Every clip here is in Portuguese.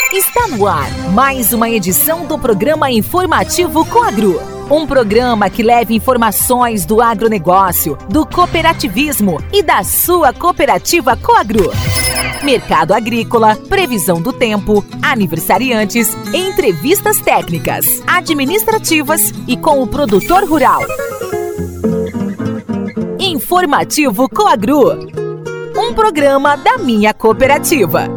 Está no ar mais uma edição do programa Informativo Coagro. Um programa que leva informações do agronegócio, do cooperativismo e da sua cooperativa Coagro. Mercado agrícola, previsão do tempo, aniversariantes, entrevistas técnicas, administrativas e com o produtor rural. Informativo Coagro. Um programa da minha cooperativa.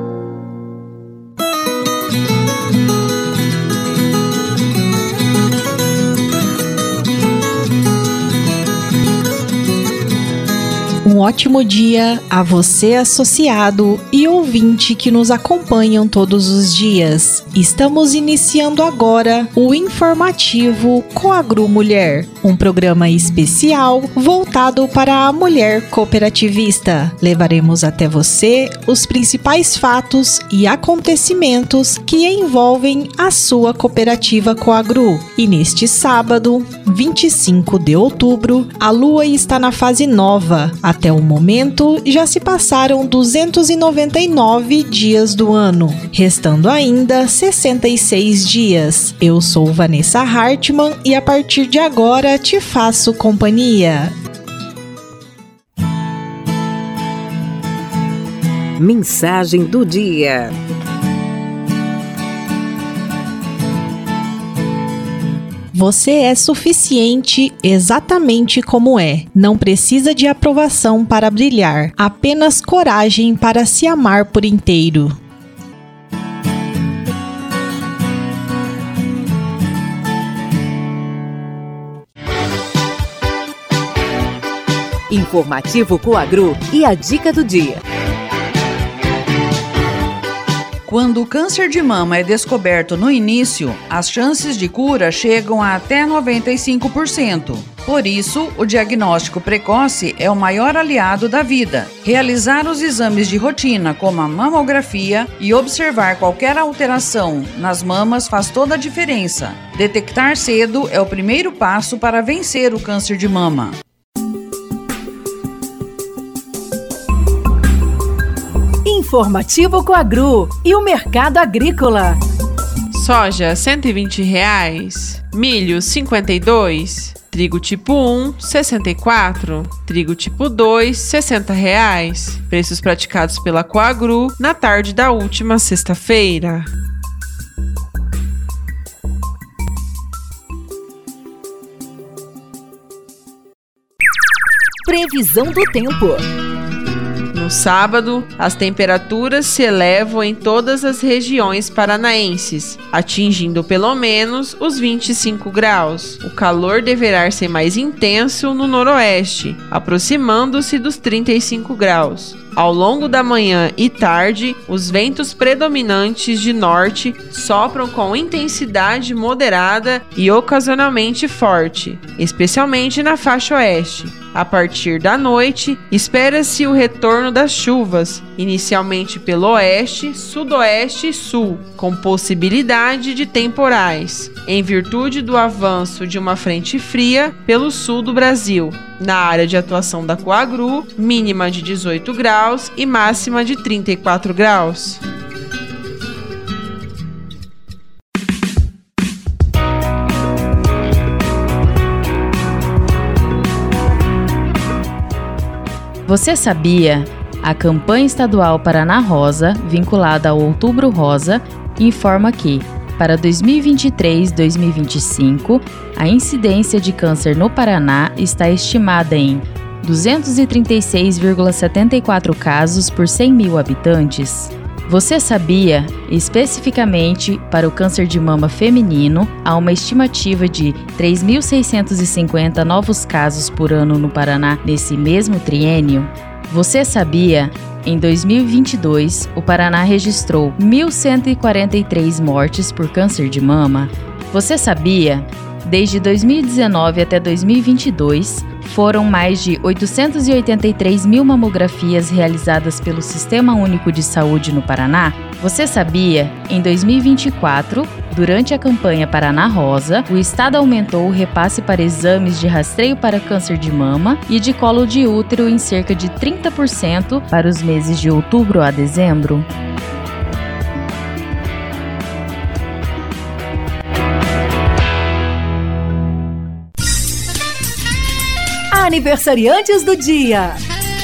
Um ótimo dia a você, associado e ouvinte que nos acompanham todos os dias. Estamos iniciando agora o Informativo Coagro Mulher, um programa especial voltado para a mulher cooperativista. Levaremos até você os principais fatos e acontecimentos que envolvem a sua cooperativa Coagro. E neste sábado, 25 de outubro, a lua está na fase nova. Até o momento, já se passaram 299 dias do ano, restando ainda 66 dias. Eu sou Vanessa Hartmann e a partir de agora te faço companhia. Mensagem do dia. Você é suficiente exatamente como é. Não precisa de aprovação para brilhar, apenas coragem para se amar por inteiro. Informativo Coagro e a dica do dia. Quando o câncer de mama é descoberto no início, as chances de cura chegam a até 95%. Por isso, o diagnóstico precoce é o maior aliado da vida. Realizar os exames de rotina, como a mamografia, e observar qualquer alteração nas mamas faz toda a diferença. Detectar cedo é o primeiro passo para vencer o câncer de mama. Informativo Coagro e o mercado agrícola. Soja R$ 120, milho 52, trigo tipo 1 64, trigo tipo 2 60 reais. Preços praticados pela Coagro na tarde da última sexta-feira. Previsão do tempo. No sábado, as temperaturas se elevam em todas as regiões paranaenses, atingindo pelo menos os 25 graus. O calor deverá ser mais intenso no noroeste, aproximando-se dos 35 graus. Ao longo da manhã e tarde, os ventos predominantes de norte sopram com intensidade moderada e ocasionalmente forte, especialmente na faixa oeste. A partir da noite, espera-se o retorno das chuvas, inicialmente pelo oeste, sudoeste e sul, com possibilidade de temporais, em virtude do avanço de uma frente fria pelo sul do Brasil. Na área de atuação da Coagro, mínima de 18 graus e máxima de 34 graus. Você sabia? A campanha estadual Paraná Rosa, vinculada ao Outubro Rosa, informa que, para 2023-2025, a incidência de câncer no Paraná está estimada em 236,74 casos por 100 mil habitantes. Você sabia? Especificamente para o câncer de mama feminino, há uma estimativa de 3.650 novos casos por ano no Paraná nesse mesmo triênio? Você sabia? Em 2022, o Paraná registrou 1.143 mortes por câncer de mama. Você sabia? Desde 2019 até 2022, foram mais de 883 mil mamografias realizadas pelo Sistema Único de Saúde no Paraná. Você sabia? Em 2024, durante a campanha Paraná Rosa, o Estado aumentou o repasse para exames de rastreio para câncer de mama e de colo de útero em cerca de 30% para os meses de outubro a dezembro. Aniversariantes do dia.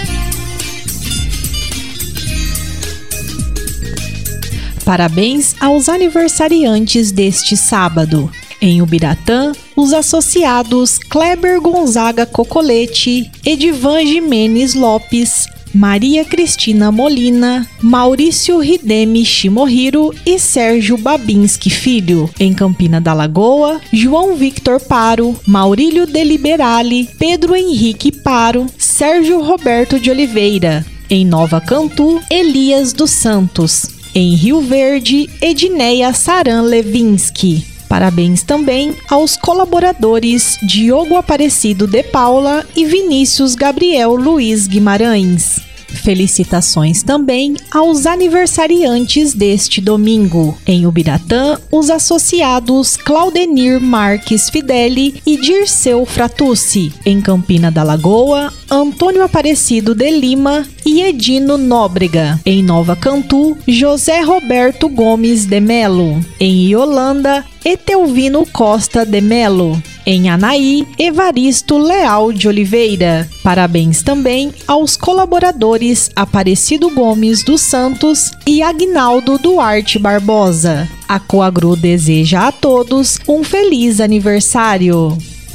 Parabéns aos aniversariantes deste sábado. Em Ubiratã, os associados Kleber Gonzaga Cocolete, Edivan Jimenez Lopes, Maria Cristina Molina, Maurício Hidemi Shimohiro e Sérgio Babinski Filho. Em Campina da Lagoa, João Victor Paro, Maurílio Deliberale, Pedro Henrique Paro, Sérgio Roberto de Oliveira. Em Nova Cantu, Elias dos Santos. Em Rio Verde, Edneia Saran Levinsky. Parabéns também aos colaboradores Diogo Aparecido de Paula e Vinícius Gabriel Luiz Guimarães. Felicitações também aos aniversariantes deste domingo. Em Ubiratã, os associados Claudenir Marques Fideli e Dirceu Fratucci. Em Campina da Lagoa, Antônio Aparecido de Lima e Edino Nóbrega. Em Nova Cantu, José Roberto Gomes de Melo. Em Iolanda, Etelvino Costa de Melo. Em Anaí, Evaristo Leal de Oliveira. Parabéns também aos colaboradores Aparecido Gomes dos Santos e Agnaldo Duarte Barbosa. A Coagru deseja a todos um feliz aniversário.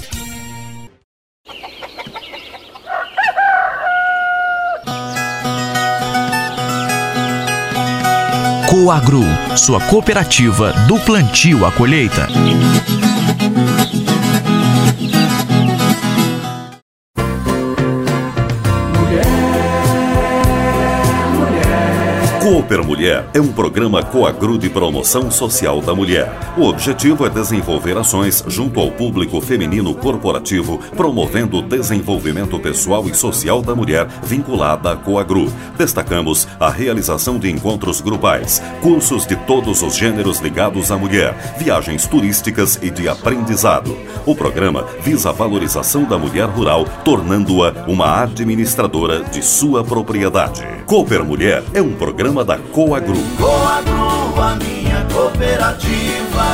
Coagru, sua cooperativa do plantio à colheita. Cooper Mulher é um programa Coagru de promoção social da mulher. O objetivo é desenvolver ações junto ao público feminino corporativo, promovendo o desenvolvimento pessoal e social da mulher vinculada à Coagru. Destacamos a realização de encontros grupais, cursos de todos os gêneros ligados à mulher, viagens turísticas e de aprendizado. O programa visa a valorização da mulher rural, tornando-a uma administradora de sua propriedade. Cooper Mulher é um programa da Coagru. Coagru, a minha cooperativa.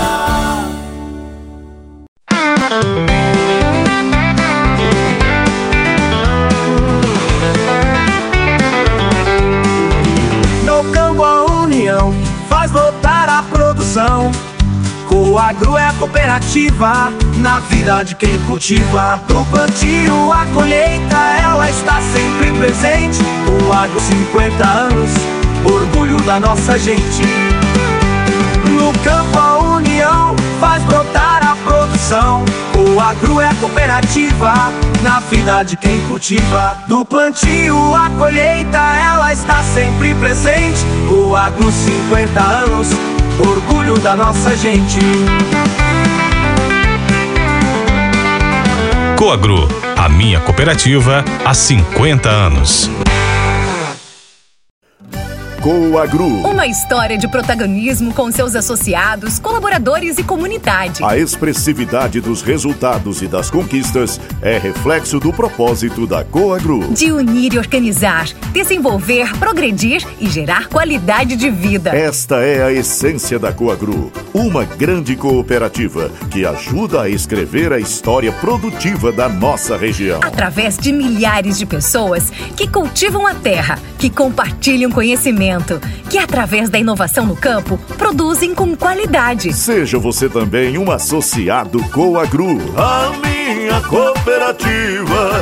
No campo a união faz voltar a produção. Coagru é a cooperativa na vida de quem cultiva. Do plantio à colheita ela está sempre presente. Coagru 50 anos, orgulho da nossa gente. No campo a união faz brotar a produção. Coagru é a cooperativa na vida de quem cultiva. Do plantio à colheita ela está sempre presente. Coagru 50 anos, orgulho da nossa gente. Coagru, a minha cooperativa há 50 anos. Coagru. Uma história de protagonismo com seus associados, colaboradores e comunidade. A expressividade dos resultados e das conquistas é reflexo do propósito da Coagru. De unir e organizar, desenvolver, progredir e gerar qualidade de vida. Esta é a essência da Coagru, uma grande cooperativa que ajuda a escrever a história produtiva da nossa região. Através de milhares de pessoas que cultivam a terra, que compartilham conhecimento, que através da inovação no campo, produzem com qualidade. Seja você também um associado Coagru, a minha cooperativa.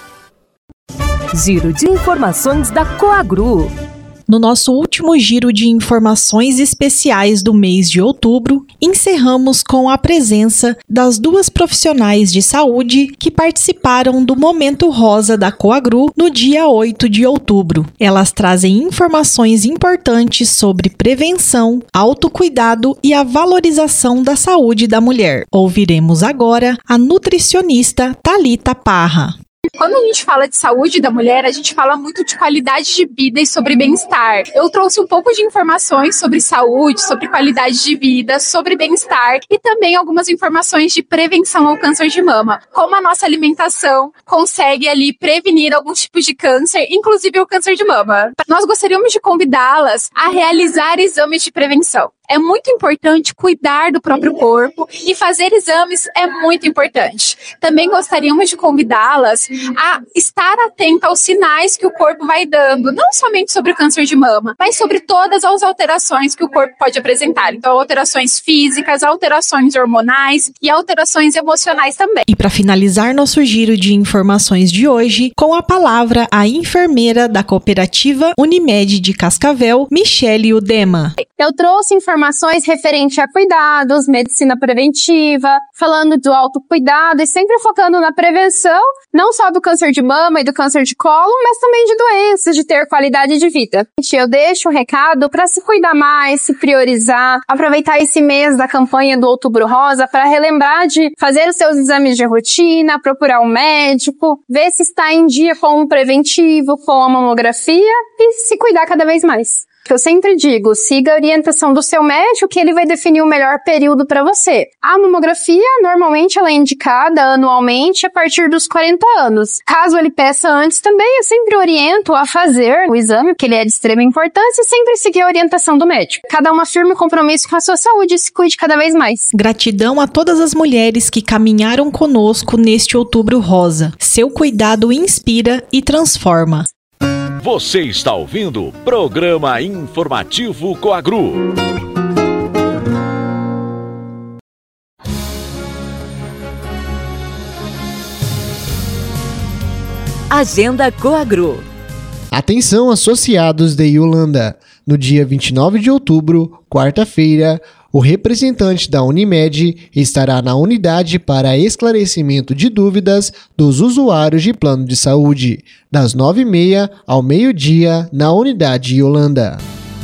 Giro de informações da Coagru. No nosso último giro de informações especiais do mês de outubro, encerramos com a presença das duas profissionais de saúde que participaram do Momento Rosa da Coagru no dia 8 de outubro. Elas trazem informações importantes sobre prevenção, autocuidado e a valorização da saúde da mulher. Ouviremos agora a nutricionista Thalita Parra. Quando a gente fala de saúde da mulher, a gente fala muito de qualidade de vida e sobre bem-estar. Eu trouxe um pouco de informações sobre saúde, sobre qualidade de vida, sobre bem-estar e também algumas informações de prevenção ao câncer de mama. Como a nossa alimentação consegue ali prevenir alguns tipos de câncer, inclusive o câncer de mama. Nós gostaríamos de convidá-las a realizar exames de prevenção. é muito importante cuidar do próprio corpo e fazer exames é muito importante. Também gostaríamos de convidá-las a estar atenta aos sinais que o corpo vai dando, não somente sobre o câncer de mama, mas sobre todas as alterações que o corpo pode apresentar. Então, alterações físicas, alterações hormonais e alterações emocionais também. E para finalizar nosso giro de informações de hoje, com a palavra a enfermeira da cooperativa Unimed de Cascavel, Michele Udema. Eu trouxe informações referentes a cuidados, medicina preventiva, falando do autocuidado e sempre focando na prevenção, não só do câncer de mama e do câncer de colo, mas também de doenças, de ter qualidade de vida. Eu deixo um recado para se cuidar mais, se priorizar, aproveitar esse mês da campanha do Outubro Rosa para relembrar de fazer os seus exames de rotina, procurar um médico, ver se está em dia com um preventivo, com a mamografia e se cuidar cada vez mais. Eu sempre digo, siga a orientação do seu médico que ele vai definir o melhor período para você. A mamografia, normalmente, ela é indicada anualmente a partir dos 40 anos. Caso ele peça antes também, eu sempre oriento a fazer o exame, porque ele é de extrema importância, e sempre seguir a orientação do médico. Cada uma firme compromisso com a sua saúde e se cuide cada vez mais. Gratidão a todas as mulheres que caminharam conosco neste Outubro Rosa. Seu cuidado inspira e transforma. Você está ouvindo o Programa Informativo Coagru. Agenda Coagru. Atenção, associados de Yolanda. No dia 29 de outubro, quarta-feira, o representante da Unimed estará na unidade para esclarecimento de dúvidas dos usuários de plano de saúde, das 9h30 ao meio-dia, na unidade Yolanda.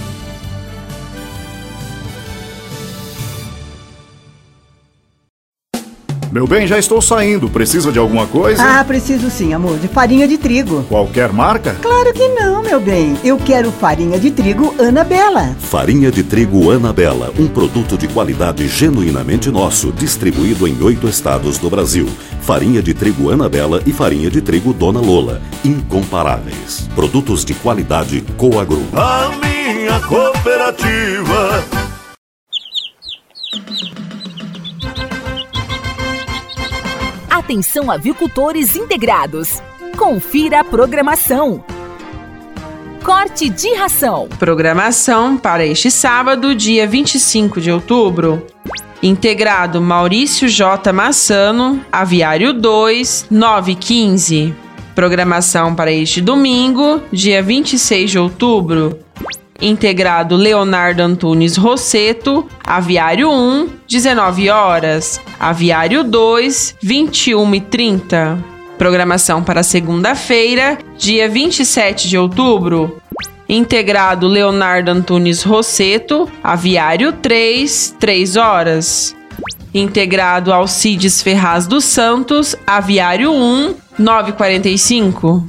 Meu bem, já estou saindo. Precisa de alguma coisa? Ah, preciso sim, amor. De farinha de trigo. Qualquer marca? Claro que não, meu bem. Eu quero farinha de trigo Anabela. Farinha de trigo Anabela, um produto de qualidade genuinamente nosso, distribuído em 8 estados do Brasil. Farinha de trigo Anabela e farinha de trigo Dona Lola, incomparáveis. Produtos de qualidade Coagru. A minha cooperativa. Atenção, avicultores integrados. Confira a programação. Corte de ração. Programação para este sábado, dia 25 de outubro. Integrado Maurício J. Massano, Aviário 2, 9h15. Programação para este domingo, dia 26 de outubro. Integrado Leonardo Antunes Rosseto, Aviário 1, 19 horas. Aviário 2, 21h30. Programação para segunda-feira, dia 27 de outubro. Integrado Leonardo Antunes Rosseto, Aviário 3, 3 horas. Integrado Alcides Ferraz dos Santos, Aviário 1, 9h45.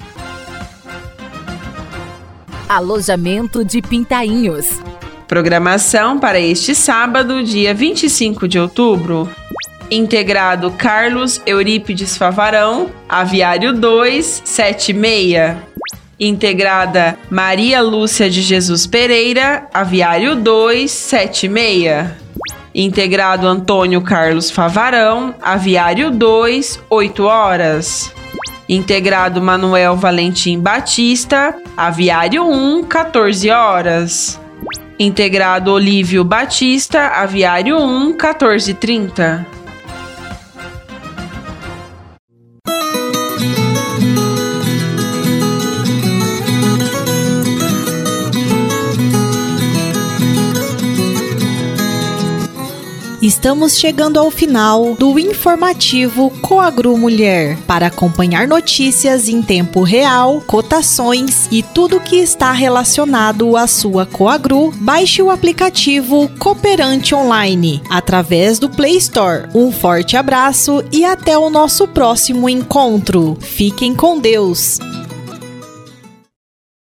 Alojamento de Pintainhos. Programação para este sábado, dia 25 de outubro. Integrado Carlos Eurípides Favarão, Aviário 2, 7h30. Integrada Maria Lúcia de Jesus Pereira, Aviário 2, 7h30. Integrado Antônio Carlos Favarão, Aviário 2, 8 horas. Integrado Manuel Valentim Batista, Aviário 1, 14 horas. Integrado Olívio Batista, Aviário 1, 14h30. Estamos chegando ao final do informativo Coagru Mulher. Para acompanhar notícias em tempo real, cotações e tudo que está relacionado à sua Coagru, baixe o aplicativo Cooperante Online através do Play Store. Um forte abraço e até o nosso próximo encontro. Fiquem com Deus!